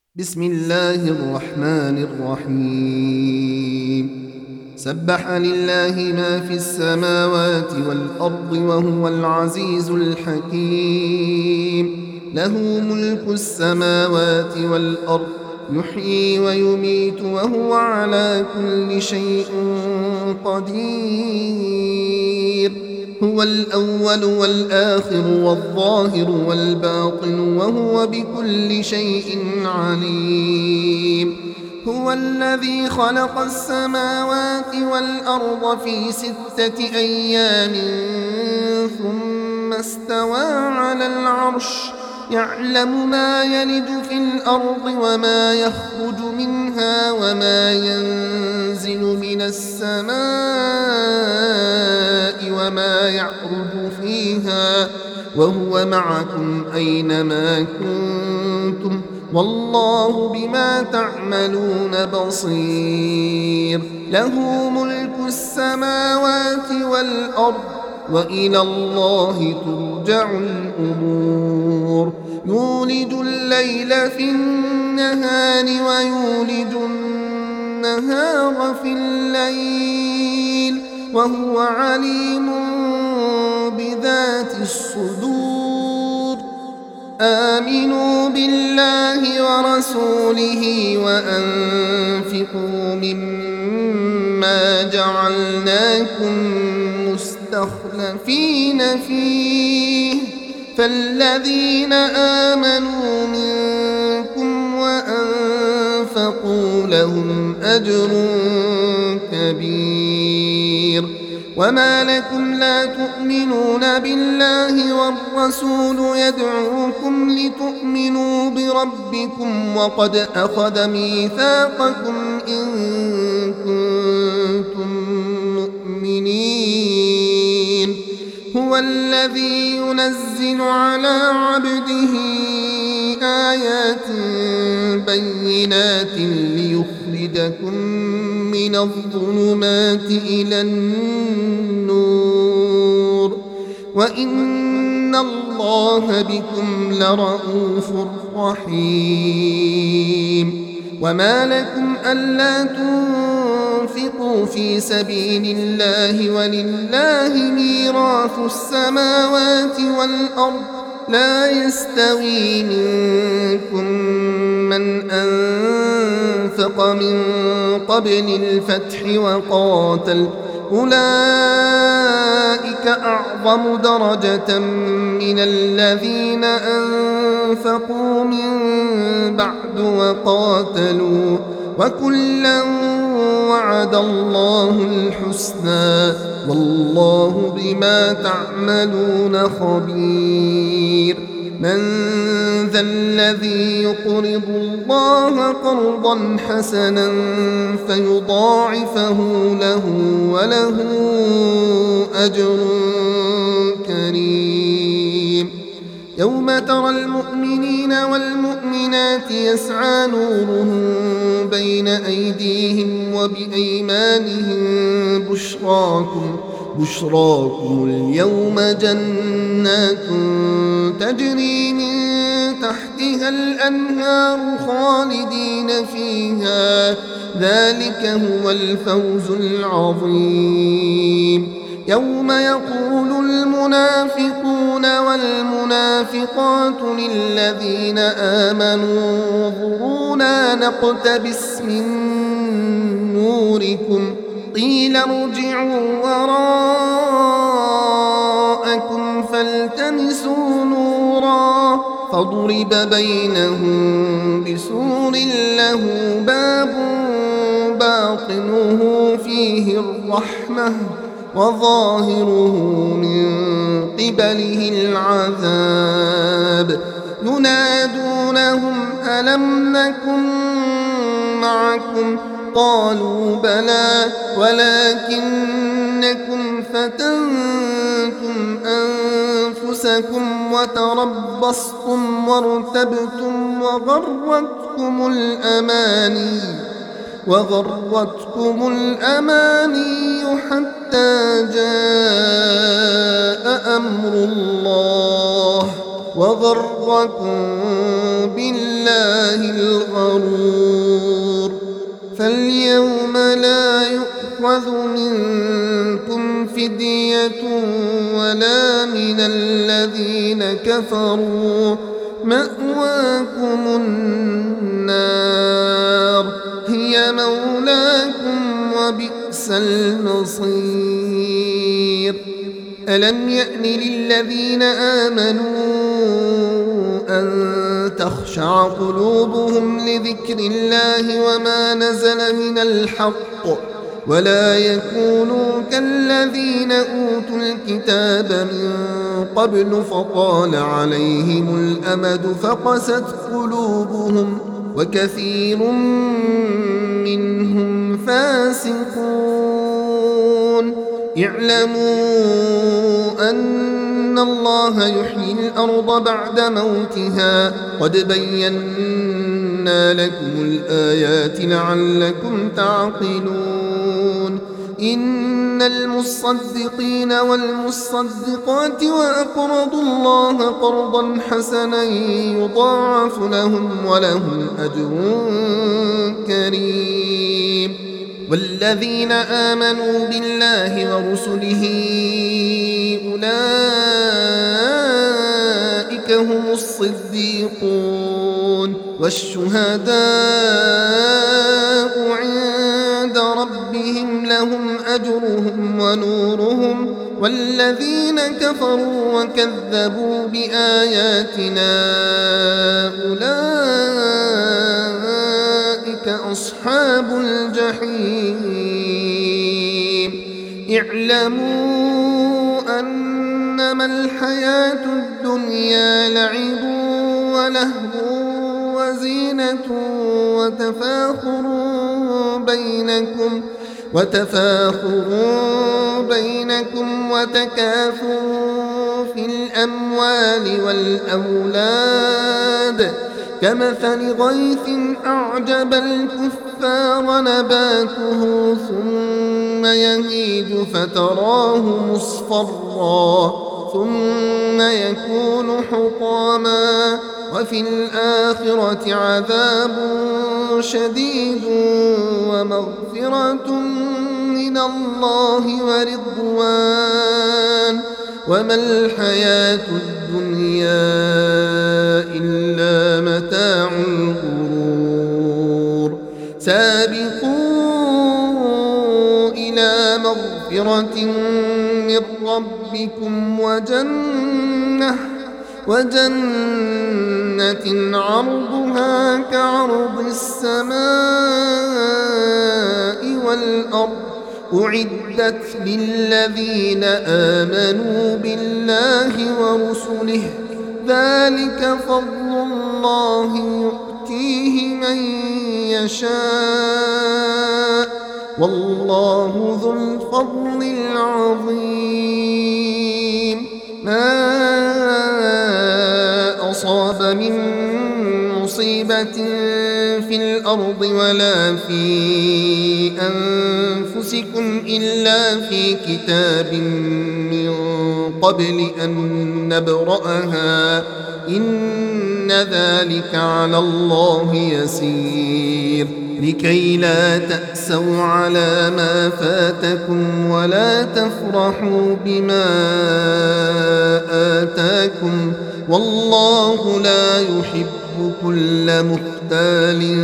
بسم الله الرحمن الرحيم. سبح لله ما في السماوات والأرض وهو العزيز الحكيم. له ملك السماوات والأرض، يحيي ويميت وهو على كل شيء قدير. هو الأول والآخر والظاهر والباطن وهو بكل شيء عليم. هو الذي خلق السماوات والأرض في 6 أيام ثم استوى على العرش، يعلم ما يلج في الأرض وما يخرج منها وما ينزل من السماء وما يعرج فيها، وهو معكم أينما كنتم والله بما تعملون بصير. له ملك السماوات والأرض وإلى الله ترجع الأمور. يولج الليل في النهار ويولج النهار في الليل وهو عليم بذات الصدور. آمنوا بالله ورسوله وأنفقوا مما جعلناكم مستخلفين فيه، فالذين آمنوا منكم وأنفقوا لهم أجر كبير. وما لكم لا تؤمنون بالله والرسول يدعوكم لتؤمنوا بربكم وقد أخذ ميثاقكم إن كنتم مؤمنين. هو الذي ينزل على عبده آيات بينات ليخرجكم من الظلمات إلى النور، وإن الله بكم لرءوف رحيم. وما لكم ألا تنفقوا في سبيل الله ولله ميراث السماوات والأرض، لا يستوي منكم من أنفق من قبل الفتح وقاتل، أولئك أعظم درجة من الذين أنفقوا من بعد وقاتلوا، وكلا وعد الله الحسنى والله بما تعملون خبير. من ذا الذي يقرض الله قرضا حسنا فيضاعفه له وله أجر كريم. يوم ترى المؤمنين والمؤمنات يسعى نورهم بين أيديهم وبأيمانهم بشراكم اليوم جنات تجري من تحتها الأنهار خالدين فيها، ذلك هو الفوز العظيم. يوم يقول المنافقون والمنافقات للذين آمنوا انظرونا نقتبس من نوركم قيل ارجعوا وراءكم فالتمسوا نورا فضرب بينهم بسور له باب باطنه فيه الرحمة وظاهره من قبله العذاب. ينادونهم ألم نكن معكم قالوا بلى ولكنكم فتنتم أنفسكم وتربصتم وارتبتم وغرتكم الأماني حتى جاء أمر الله وغركم بالله الغرور. فاليوم لا يؤخذ منكم فدية ولا من الذين كفروا، مأواكم النار هي مولاكم وبئس المصير. ألم يأن للذين آمنوا أن تخشع قلوبهم لذكر الله وما نزل من الحق، ولا يكونوا كالذين أوتوا الكتاب من قبل فطال عليهم الأمد فقست قلوبهم وكثير منهم فاسقون. اعلموا أن الله يحيي الأرض بعد موتها، قد بينا لكم الآيات لعلكم تعقلون. إن المصدقين والمصدقات وأقرضوا الله قرضا حسنا يضاعف لهم ولهم أجر كريم. والذين آمنوا بالله ورسله أولئك هم الصديقون والشهداء عند ربهم لهم أجرهم ونورهم. والذين كفروا وكذبوا بآياتنا أولئك أصحاب الجحيم. اعلموا أنما الحياة الدنيا لعب ولهو وزينة وتفاخر بينكم وتكاثر في الأموال والأولاد، كمثل غيث أعجب الكفار نباته ثم يهيج فتراه مصفرا ثم يكون حطاما، وفي الآخرة عذاب شديد ومغفرة من الله ورضوان، وما الحياة الدنيا إلا متاع الغرور. سابقوا إلى مغفرة من ربكم وجنة عرضها كعرض السماء والأرض أعدت للذين آمنوا بالله ورسله، ذلك فضل الله يؤتيه من يشاء والله ذو الفضل العظيم. ما أصاب من مصيبة في الأرض ولا في أنفسكم إلا في كتاب من قبل أن نبرأها إن ذلك على الله يسير. لكي لا تأسوا على ما فاتكم ولا تفرحوا بما آتاكم والله لا يحب كل مختال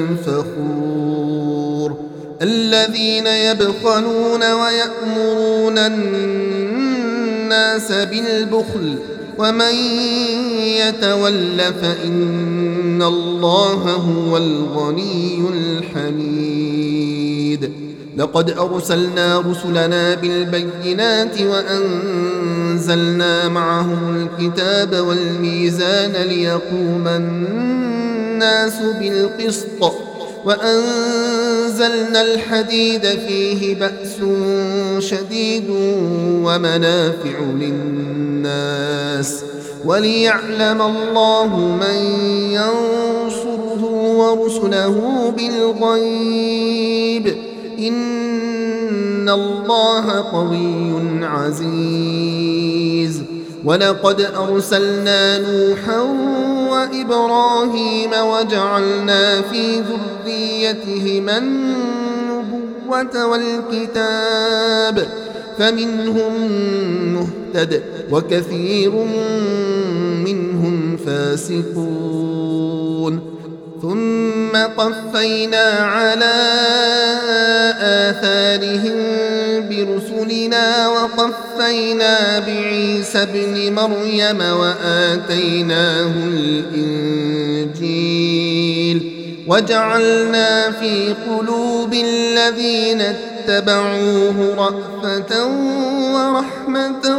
فخور. الذين يبخلون ويأمرون الناس بالبخل ومن يتول فإن الله هو الغني الحميد. لقد أرسلنا رسلنا بالبينات وأنزلنا معهم الكتاب والميزان ليقوم الناس بالقسط وأنزلنا الحديد فيه بأس شديد ومنافع للناس وليعلم الله من ينصره ورسله بالغيب إن الله قوي عزيز. ولقد أرسلنا نوحا وإبراهيم وجعلنا في ذريتهما النبوة والكتاب فمنهم مهتد وكثير منهم فاسقون ثم قفينا على آثارهم برسلنا وقفينا بعيسى ابن مريم وآتيناه الإنجيل وجعلنا في قلوب الذين اتبعوه رأفة ورحمة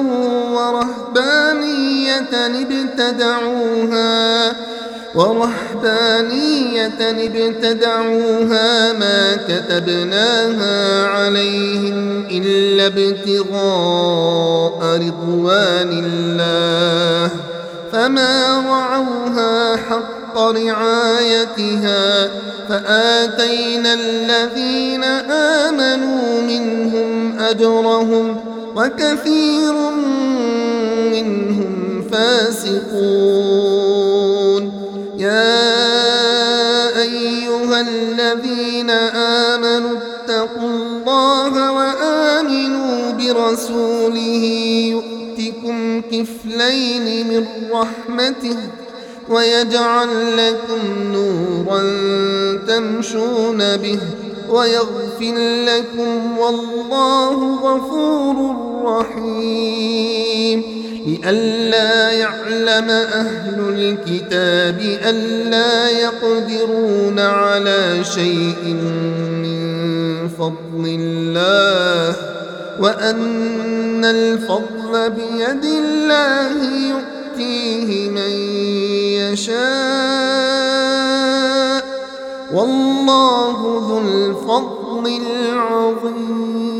ورهبانية ابتدعوها ما كتبناها عليهم إلا ابتغاء رضوان الله فما رعوها حق رعايتها فآتينا الذين آمنوا منهم أجرهم وكثير منهم فاسقون يا أيها الذين آمنوا اتقوا الله وآمنوا برسوله يؤتكم كفلين من رحمته ويجعل لكم نورا تمشون به ويغفر لكم والله غفور رحيم لئلا يعلم أهل الكتاب ألا يقدرون على شيء من فضل الله وأن الفضل بيد الله يؤتيه من يشاء والله ذو الفضل العظيم.